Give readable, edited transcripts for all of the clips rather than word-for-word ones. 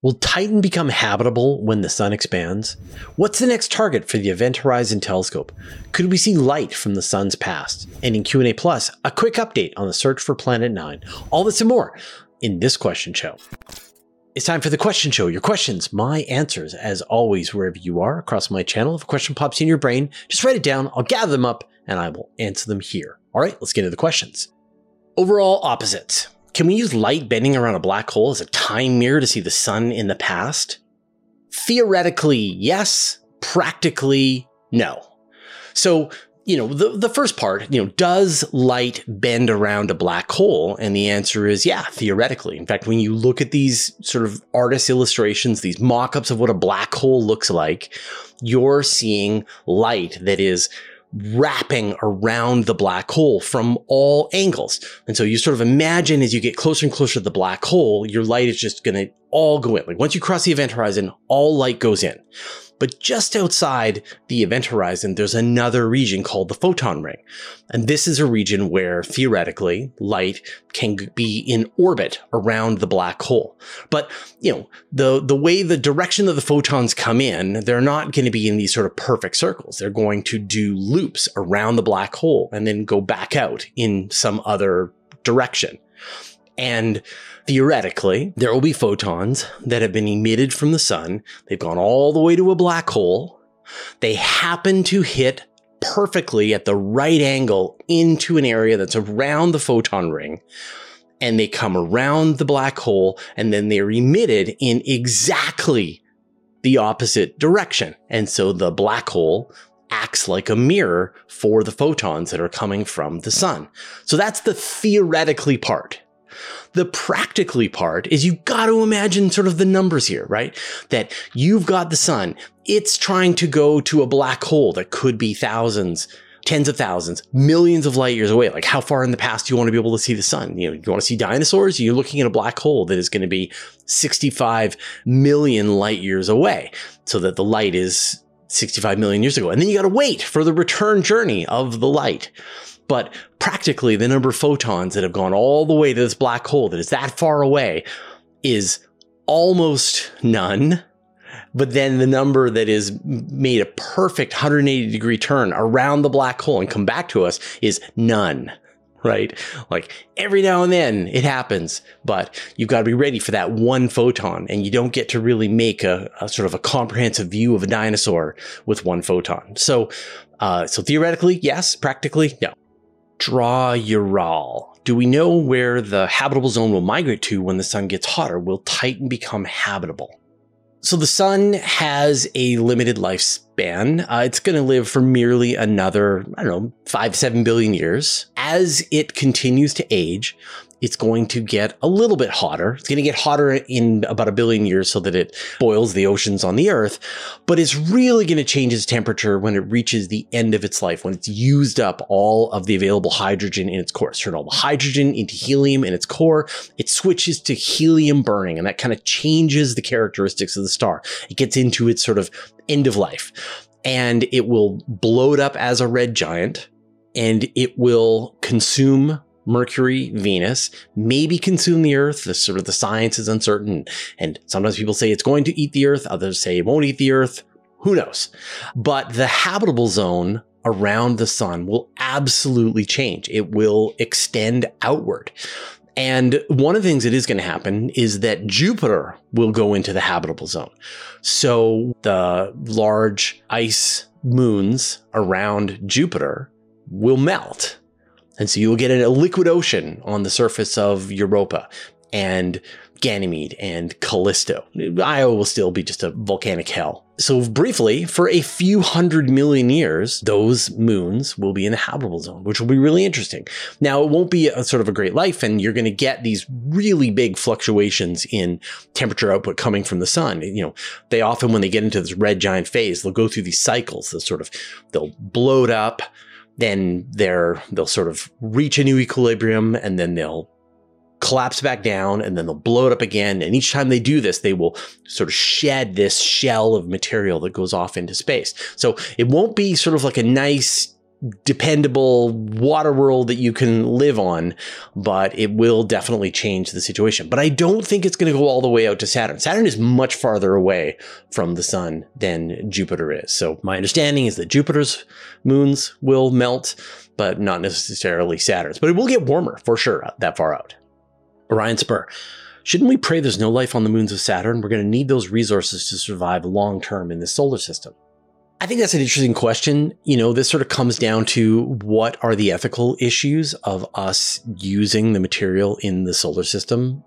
Will Titan become habitable when the sun expands? What's the next target for the Event Horizon Telescope? Could we see light from the sun's past? And in Q&A Plus, a quick update on the search for Planet 9. All this and more in this question show. It's time for the question show. Your questions, my answers, as always, wherever you are across my channel. If a question pops in your brain, just write it down. I'll gather them up and I will answer them here. All right, let's get into the questions. Overall opposites. Can we use light bending around a black hole as a time mirror to see the sun in the past? Theoretically, yes. Practically, no. So, the first part, does light bend around a black hole? And the answer is, yeah, theoretically. In fact, when you look at these sort of artist illustrations, these mock-ups of what a black hole looks like, you're seeing light that is wrapping around the black hole from all angles. And so you sort of imagine as you get closer and closer to the black hole, your light is just going to all go in. Like once you cross the event horizon, all light goes in. But just outside the event horizon, there's another region called the photon ring. And this is a region where theoretically light can be in orbit around the black hole. But, the way the direction of the photons come in, they're not going to be in these sort of perfect circles. They're going to do loops around the black hole and then go back out in some other direction. And theoretically, there will be photons that have been emitted from the sun. They've gone all the way to a black hole. They happen to hit perfectly at the right angle into an area that's around the photon ring. And they come around the black hole and then they're emitted in exactly the opposite direction. And so the black hole acts like a mirror for the photons that are coming from the sun. So that's the theoretically part. The practically part is you've got to imagine sort of the numbers here, right? That you've got the sun. It's trying to go to a black hole that could be thousands, tens of thousands, millions of light years away. Like how far in the past do you want to be able to see the sun? You want to see dinosaurs? You're looking at a black hole that is going to be 65 million light years away. So that the light is 65 million years ago. And then you got to wait for the return journey of the light. But practically, the number of photons that have gone all the way to this black hole that is that far away is almost none. But then the number that is made a perfect 180-degree turn around the black hole and come back to us is none, right? Like every now and then it happens, but you've got to be ready for that one photon. And you don't get to really make a sort of a comprehensive view of a dinosaur with one photon. So theoretically, yes. Practically, no. Draw Ural. Do we know where the habitable zone will migrate to when the sun gets hotter? Will Titan become habitable? So the sun has a limited lifespan. It's going to live for merely another, 5-7 billion years. As it continues to age, it's going to get a little bit hotter. It's going to get hotter in about 1 billion years so that it boils the oceans on the Earth. But it's really going to change its temperature when it reaches the end of its life, when it's used up all of the available hydrogen in its core. It's turned all the hydrogen into helium in its core. It switches to helium burning, and that kind of changes the characteristics of the star. It gets into its sort of end of life, and it will bloat up as a red giant, and it will consume Mercury, Venus, maybe consume the Earth. The science is uncertain. And sometimes people say it's going to eat the Earth. Others say it won't eat the Earth. Who knows? But the habitable zone around the sun will absolutely change. It will extend outward. And one of the things that is going to happen is that Jupiter will go into the habitable zone. So the large ice moons around Jupiter will melt. And so you'll get a liquid ocean on the surface of Europa and Ganymede and Callisto. Io will still be just a volcanic hell. So briefly, for a few 100 million years, those moons will be in the habitable zone, which will be really interesting. Now, it won't be a sort of a great life, and you're going to get these really big fluctuations in temperature output coming from the sun. They often, when they get into this red giant phase, they'll go through these cycles. They'll bloat up. Then they'll sort of reach a new equilibrium, and then they'll collapse back down, and then they'll blow it up again. And each time they do this, they will sort of shed this shell of material that goes off into space. So it won't be sort of like a nice dependable water world that you can live on, but it will definitely change the situation. But I don't think it's going to go all the way out to Saturn. Saturn is much farther away from the sun than Jupiter is. So my understanding is that Jupiter's moons will melt, but not necessarily Saturn's. But it will get warmer for sure that far out. Orion Spur. Shouldn't we pray there's no life on the moons of Saturn? We're going to need those resources to survive long term in this solar system. I think that's an interesting question. This sort of comes down to what are the ethical issues of us using the material in the solar system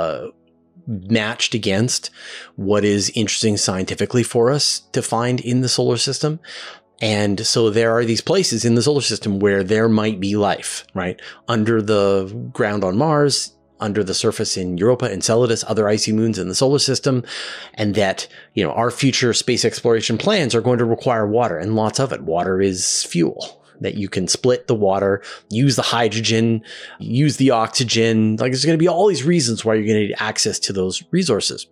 matched against what is interesting scientifically for us to find in the solar system. And so there are these places in the solar system where there might be life, right? Under the ground on Mars, under the surface in Europa, Enceladus, other icy moons in the solar system, and that, our future space exploration plans are going to require water, and lots of it. Water is fuel that you can split the water, use the hydrogen, use the oxygen. Like, there's going to be all these reasons why you're going to need access to those resources.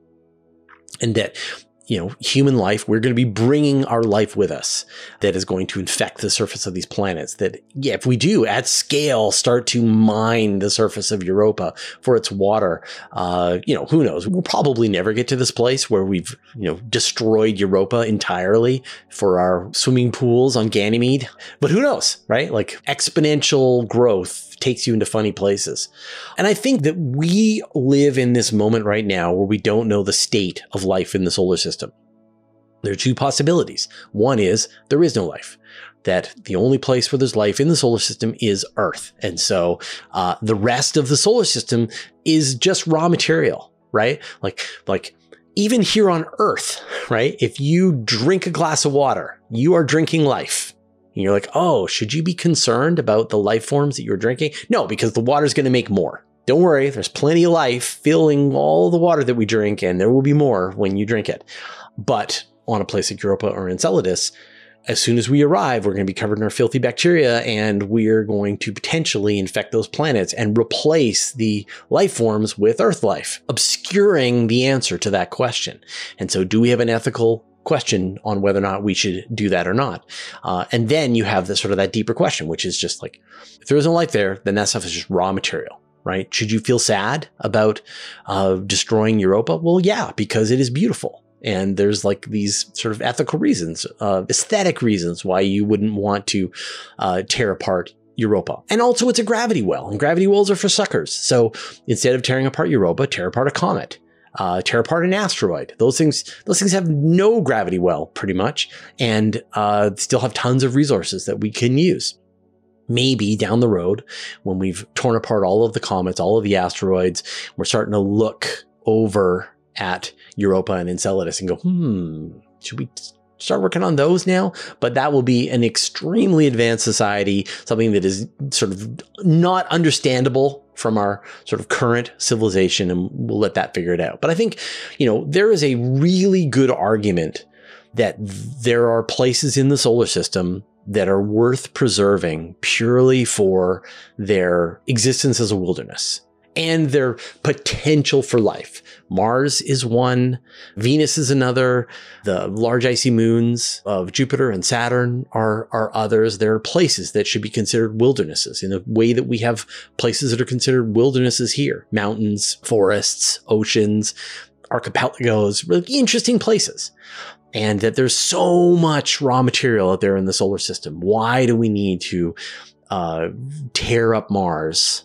And that, human life, we're going to be bringing our life with us that is going to infect the surface of these planets. That, if we do at scale start to mine the surface of Europa for its water, who knows? We'll probably never get to this place where we've, destroyed Europa entirely for our swimming pools on Ganymede. But who knows, right? Like, exponential growth takes you into funny places. And I think that we live in this moment right now where we don't know the state of life in the solar system. There are two possibilities. One is there is no life, that the only place where there's life in the solar system is Earth. And so the rest of the solar system is just raw material, right? Like even here on Earth, right? If you drink a glass of water, you are drinking life. And you're like, oh, should you be concerned about the life forms that you're drinking? No, because the water's going to make more. Don't worry, there's plenty of life filling all the water that we drink, and there will be more when you drink it. But on a place like Europa or Enceladus, as soon as we arrive, we're going to be covered in our filthy bacteria, and we're going to potentially infect those planets and replace the life forms with Earth life, obscuring the answer to that question. And so do we have an ethical question on whether or not we should do that or not? And then you have this sort of that deeper question, which is just like, if there isn't life there, then that stuff is just raw material, right? Should you feel sad about destroying Europa? Well, yeah, because it is beautiful. And there's like these sort of ethical reasons, aesthetic reasons why you wouldn't want to tear apart Europa. And also it's a gravity well, and gravity wells are for suckers. So instead of tearing apart Europa, tear apart a comet. Tear apart an asteroid. Those things have no gravity well, pretty much, and still have tons of resources that we can use. Maybe down the road, when we've torn apart all of the comets, all of the asteroids, we're starting to look over at Europa and Enceladus and go, should we start working on those now? But that will be an extremely advanced society, something that is sort of not understandable from our sort of current civilization, and we'll let that figure it out. But I think, there is a really good argument that there are places in the solar system that are worth preserving purely for their existence as a wilderness and their potential for life. Mars is one, Venus is another, the large icy moons of Jupiter and Saturn are others. There are places that should be considered wildernesses in the way that we have places that are considered wildernesses here. Mountains, forests, oceans, archipelagos, really interesting places. And that there's so much raw material out there in the solar system. Why do we need to tear up Mars,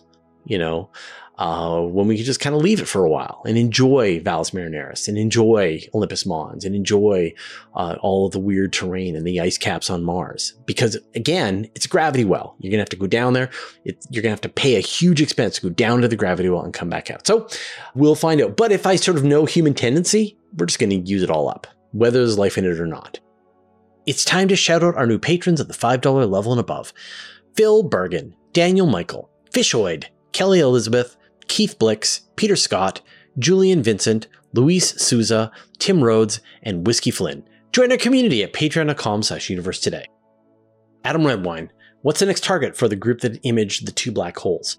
when we could just kind of leave it for a while and enjoy Valles Marineris and enjoy Olympus Mons and enjoy all of the weird terrain and the ice caps on Mars? Because again, it's a gravity well. You're going to have to go down there. You're going to have to pay a huge expense to go down to the gravity well and come back out. So we'll find out. But if I sort of know human tendency, we're just going to use it all up, whether there's life in it or not. It's time to shout out our new patrons at the $5 level and above. Phil Bergen, Daniel Michael, Fishoid, Kelly Elizabeth, Keith Blix, Peter Scott, Julian Vincent, Luis Souza, Tim Rhodes, and Whiskey Flynn. Join our community at patreon.com/universetoday. Adam Redwine, what's the next target for the group that imaged the two black holes?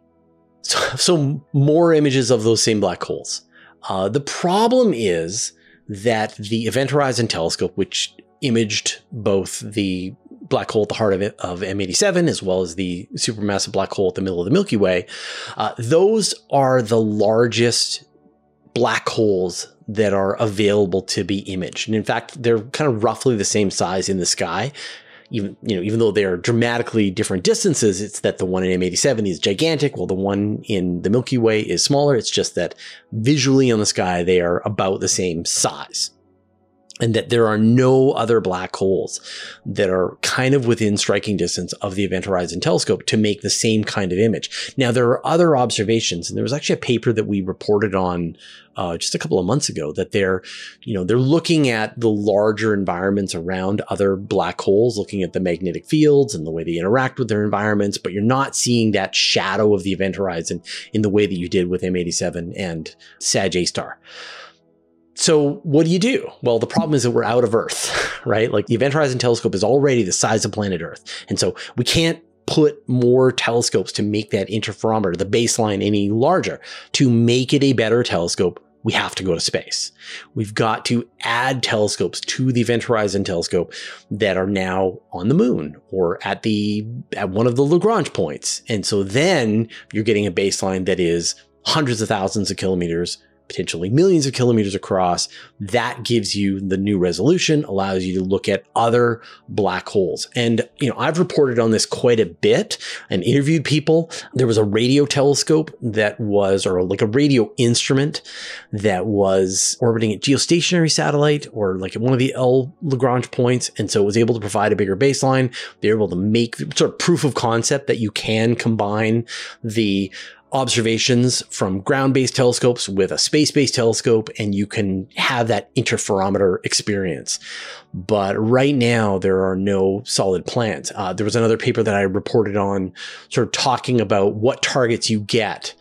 So more images of those same black holes. The problem is that the Event Horizon Telescope, which imaged both the black hole at the heart of M87, as well as the supermassive black hole at the middle of the Milky Way. Those are the largest black holes that are available to be imaged. And in fact, they're kind of roughly the same size in the sky. Even though they're dramatically different distances, it's that the one in M87 is gigantic, while the one in the Milky Way is smaller. It's just that visually on the sky, they are about the same size. And that there are no other black holes that are kind of within striking distance of the Event Horizon Telescope to make the same kind of image. Now, there are other observations, and there was actually a paper that we reported on just a couple of months ago that they're looking at the larger environments around other black holes, looking at the magnetic fields and the way they interact with their environments, but you're not seeing that shadow of the event horizon in the way that you did with M87 and Sag-A-Star. So what do? Well, the problem is that we're out of Earth, right? Like the Event Horizon Telescope is already the size of planet Earth. And so we can't put more telescopes to make that interferometer, the baseline, any larger. To make it a better telescope, we have to go to space. We've got to add telescopes to the Event Horizon Telescope that are now on the moon or at one of the Lagrange points. And so then you're getting a baseline that is hundreds of thousands of kilometers, potentially millions of kilometers across. That gives you the new resolution, allows you to look at other black holes. And, I've reported on this quite a bit and interviewed people. There was a radio telescope or like a radio instrument that was orbiting a geostationary satellite or like at one of the L Lagrange points. And so it was able to provide a bigger baseline. They were able to make sort of proof of concept that you can combine the observations from ground-based telescopes with a space-based telescope, and you can have that interferometer experience. But right now, there are no solid plans. There was another paper that I reported on sort of talking about what targets you get,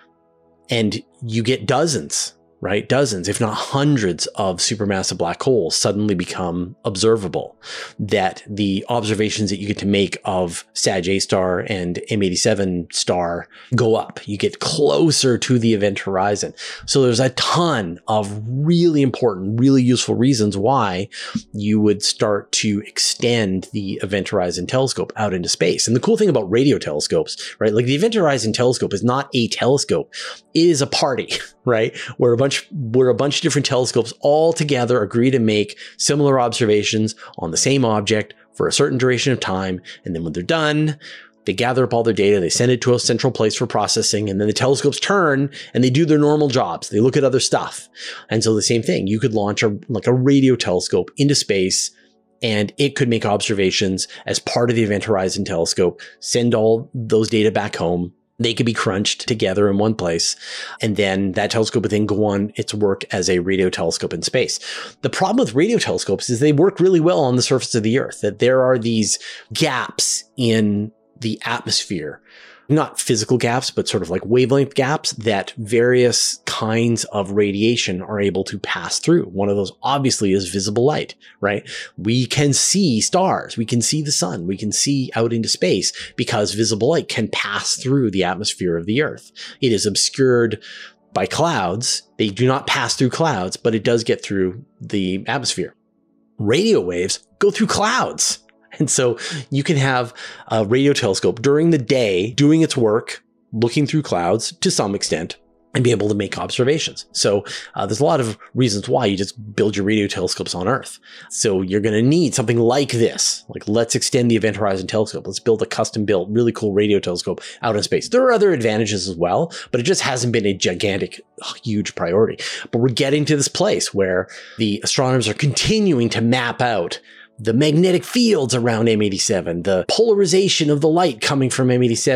and you get dozens, right? Dozens, if not hundreds of supermassive black holes suddenly become observable. That the observations that you get to make of Sag-A-Star and M87 star go up. You get closer to the event horizon. So there's a ton of really important, really useful reasons why you would start to extend the Event Horizon Telescope out into space. And the cool thing about radio telescopes, right? Like the Event Horizon Telescope is not a telescope. It is a party, right? Where a bunch of different telescopes all together agree to make similar observations on the same object for a certain duration of time. And then when they're done, they gather up all their data, they send it to a central place for processing, and then the telescopes turn and they do their normal jobs. They look at other stuff. And so the same thing, you could launch a radio telescope into space, and it could make observations as part of the Event Horizon Telescope, send all those data back home. They could be crunched together in one place, and then that telescope would then go on its work as a radio telescope in space. The problem with radio telescopes is they work really well on the surface of the Earth, that there are these gaps in the atmosphere, not physical gaps, but sort of like wavelength gaps that various kinds of radiation are able to pass through. One of those obviously is visible light, right? We can see stars, we can see the sun, we can see out into space because visible light can pass through the atmosphere of the Earth. It is obscured by clouds. They do not pass through clouds, but it does get through the atmosphere. Radio waves go through clouds. And so you can have a radio telescope during the day doing its work, looking through clouds to some extent, and be able to make observations. So there's a lot of reasons why you just build your radio telescopes on Earth. So you're going to need something like this. Like, let's extend the Event Horizon Telescope. Let's build a custom-built, really cool radio telescope out in space. There are other advantages as well, but it just hasn't been a gigantic, huge priority. But we're getting to this place where the astronomers are continuing to map out the magnetic fields around M87, the polarization of the light coming from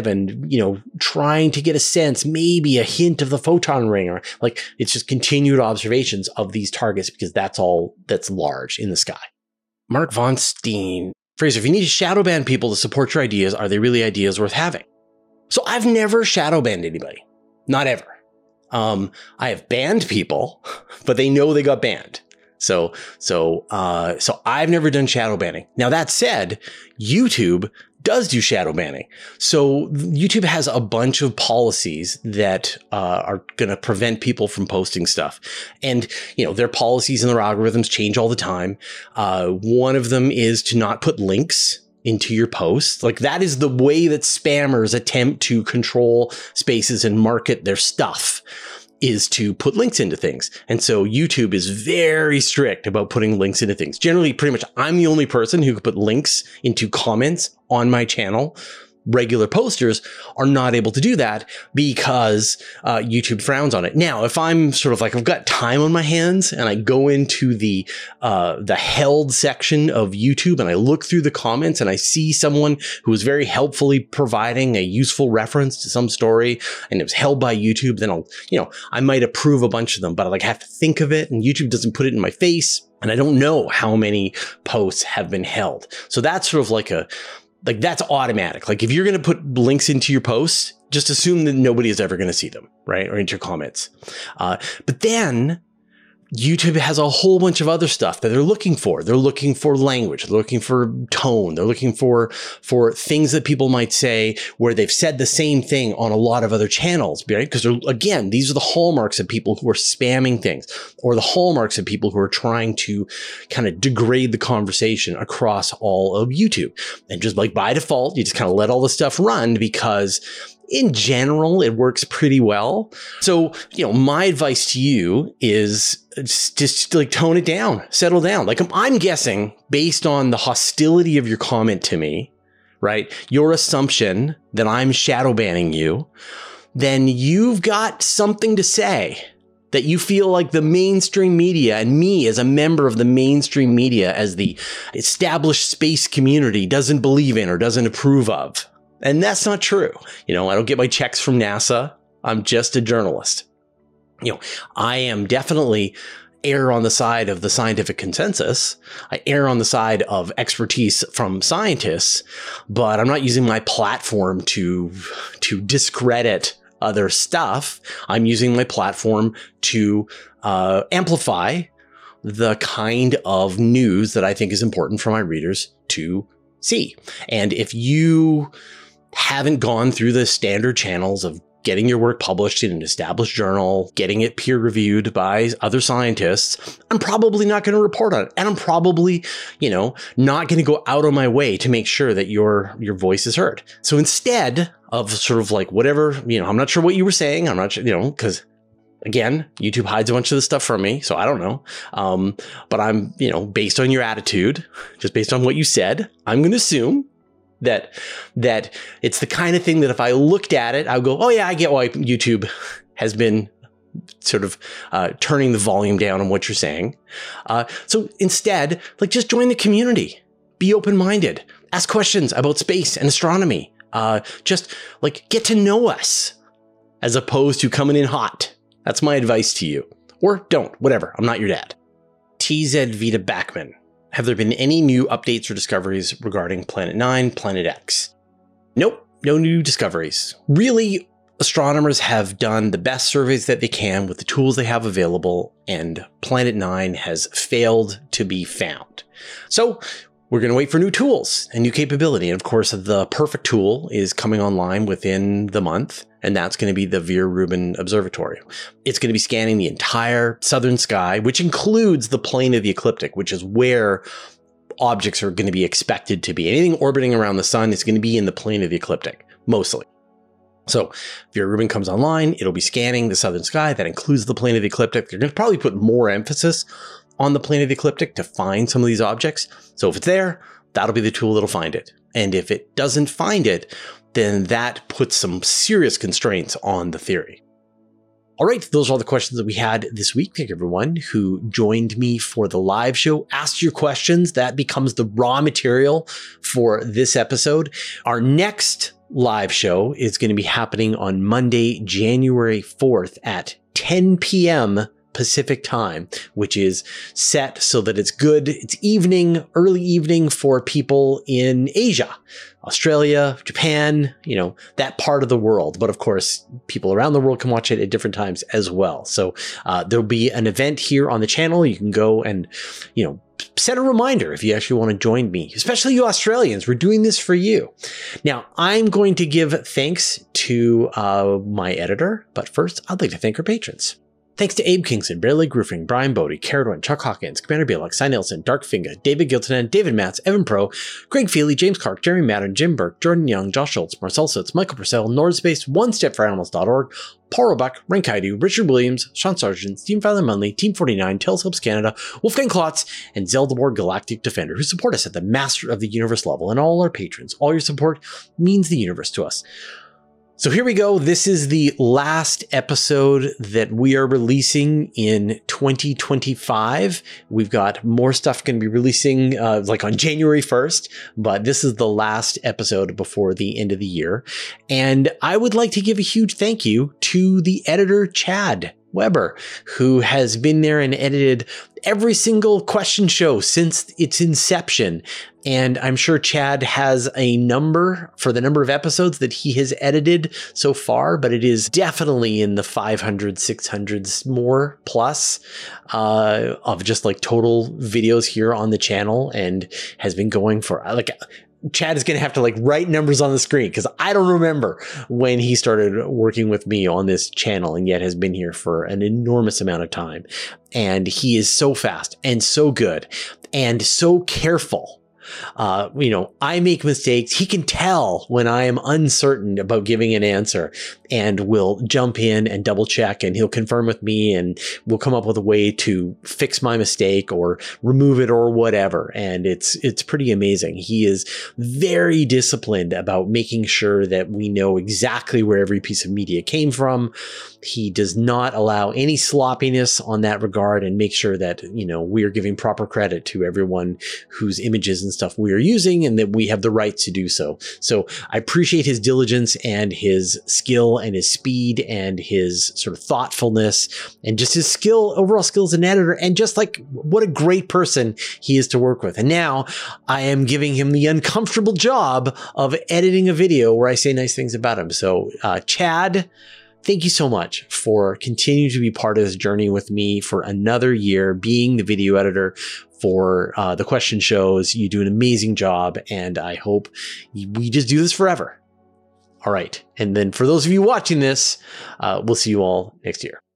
M87, trying to get a sense, maybe a hint of the photon ring, or like it's just continued observations of these targets because that's all that's large in the sky. Mark Von Steen. Fraser, if you need to shadow ban people to support your ideas, are they really ideas worth having? So I've never shadow banned anybody. Not ever. I have banned people, but they know they got banned. So I've never done shadow banning. Now, that said, YouTube does do shadow banning. So YouTube has a bunch of policies that are going to prevent people from posting stuff. And, their policies and their algorithms change all the time. One of them is to not put links into your posts. Like that is the way that spammers attempt to control spaces and market their stuff, is to put links into things. And so YouTube is very strict about putting links into things. Generally, pretty much I'm the only person who can put links into comments on my channel. Regular posters are not able to do that because YouTube frowns on it. Now, if I'm sort of like, I've got time on my hands and I go into the held section of YouTube and I look through the comments and I see someone who is very helpfully providing a useful reference to some story and it was held by YouTube, then I'll, I might approve a bunch of them, but I like have to think of it and YouTube doesn't put it in my face. And I don't know how many posts have been held. So that's sort of like that's automatic. Like if you're going to put links into your posts, just assume that nobody is ever going to see them, right? Or into your comments. But then YouTube has a whole bunch of other stuff that they're looking for. They're looking for language. They're looking for tone. They're looking for things that people might say where they've said the same thing on a lot of other channels, right? Because again, these are the hallmarks of people who are spamming things, or the hallmarks of people who are trying to kind of degrade the conversation across all of YouTube. And just like by default, you just kind of let all the stuff run because in general, it works pretty well. So, my advice to you is just like tone it down, settle down. Like I'm guessing based on the hostility of your comment to me, right? Your assumption that I'm shadow banning you, then you've got something to say that you feel like the mainstream media and me as a member of the mainstream media, as the established space community, doesn't believe in or doesn't approve of. And that's not true. I don't get my checks from NASA. I'm just a journalist. I am definitely err on the side of the scientific consensus. I err on the side of expertise from scientists, but I'm not using my platform to discredit other stuff. I'm using my platform to amplify the kind of news that I think is important for my readers to see. And if you haven't gone through the standard channels of getting your work published in an established journal, getting it peer reviewed by other scientists, I'm probably not going to report on it. And I'm probably, not going to go out of my way to make sure that your voice is heard. So instead of sort of like whatever, I'm not sure what you were saying. I'm not sure, because again, YouTube hides a bunch of this stuff from me, so I don't know. But I'm, based on your attitude, just based on what you said, I'm going to assume that it's the kind of thing that if I looked at it, I'll go, oh yeah, I get why YouTube has been sort of turning the volume down on what you're saying. So instead, just join the community, be open-minded, ask questions about space and astronomy. Just get to know us as opposed to coming in hot. That's my advice to you. Or don't, whatever. I'm not your dad. TZ Vita Backman. Have there been any new updates or discoveries regarding Planet 9, Planet X? Nope, no new discoveries. Really, astronomers have done the best surveys that they can with the tools they have available, and Planet 9 has failed to be found. So we're going to wait for new tools and new capability. And of course, the perfect tool is coming online within the month, and that's going to be the Vera Rubin Observatory. It's going to be scanning the entire southern sky, which includes the plane of the ecliptic, which is where objects are going to be expected to be. Anything orbiting around the sun is going to be in the plane of the ecliptic, mostly. So Vera Rubin comes online, it'll be scanning the southern sky. That includes the plane of the ecliptic. They're going to probably put more emphasis on the plane of the ecliptic to find some of these objects. So if it's there, that'll be the tool that'll find it. And if it doesn't find it, then that puts some serious constraints on the theory. All right, those are all the questions that we had this week. Thank you everyone who joined me for the live show. Ask your questions. That becomes the raw material for this episode. Our next live show is going to be happening on Monday, January 4th at 10 p.m. Pacific time, which is set so that it's good. It's evening, early evening for people in Asia, Australia, Japan, that part of the world. But of course, people around the world can watch it at different times as well. So there'll be an event here on the channel. You can go and, set a reminder if you actually want to join me, especially you Australians. We're doing this for you. Now, I'm going to give thanks to my editor, but first, I'd like to thank our patrons. Thanks to Abe Kingston, Bear Lake Roofing, Brian Bodie, Caradwin, Chuck Hawkins, Commander Bielak, Cy Nelson, Dark Finga, David Giltonen, David Matz, Evan Pro, Greg Feely, James Clark, Jeremy Madden, Jim Burke, Jordan Young, Josh Schultz, Marcel Sitz, Michael Purcell, Nordspace, OneStepForAnimals.org, Paul Roebuck, Rank Haidu, Richard Williams, Sean Sargent, Steve Fowler Munley, Team 49, Telescopes Canada, Wolfgang Klotz, and Zeldemort Galactic Defender, who support us at the Master of the Universe level, and all our patrons. All your support means the universe to us. So here we go. This is the last episode that we are releasing in 2025. We've got more stuff going to be releasing like on January 1st, but this is the last episode before the end of the year. And I would like to give a huge thank you to the editor, Chad Weber, who has been there and edited every single question show since its inception. And I'm sure Chad has a number for the number of episodes that he has edited so far, but it is definitely in the 500, 600s more plus of just like total videos here on the channel, and has been going for like, Chad is going to have to like write numbers on the screen because I don't remember when he started working with me on this channel, and yet has been here for an enormous amount of time. And he is so fast and so good and so careful. I make mistakes. He can tell when I am uncertain about giving an answer, and will jump in and double check, and he'll confirm with me, and we'll come up with a way to fix my mistake or remove it or whatever. And it's pretty amazing. He is very disciplined about making sure that we know exactly where every piece of media came from. He does not allow any sloppiness on that regard, and make sure that, we are giving proper credit to everyone whose images and stuff we are using, and that we have the right to do so. So I appreciate his diligence and his skill and his speed and his sort of thoughtfulness and just his overall skill as an editor, and just like what a great person he is to work with. And now I am giving him the uncomfortable job of editing a video where I say nice things about him. So Chad, thank you so much for continuing to be part of this journey with me for another year, being the video editor for the question shows. You do an amazing job, and I hope we just do this forever. All right. And then for those of you watching this, we'll see you all next year.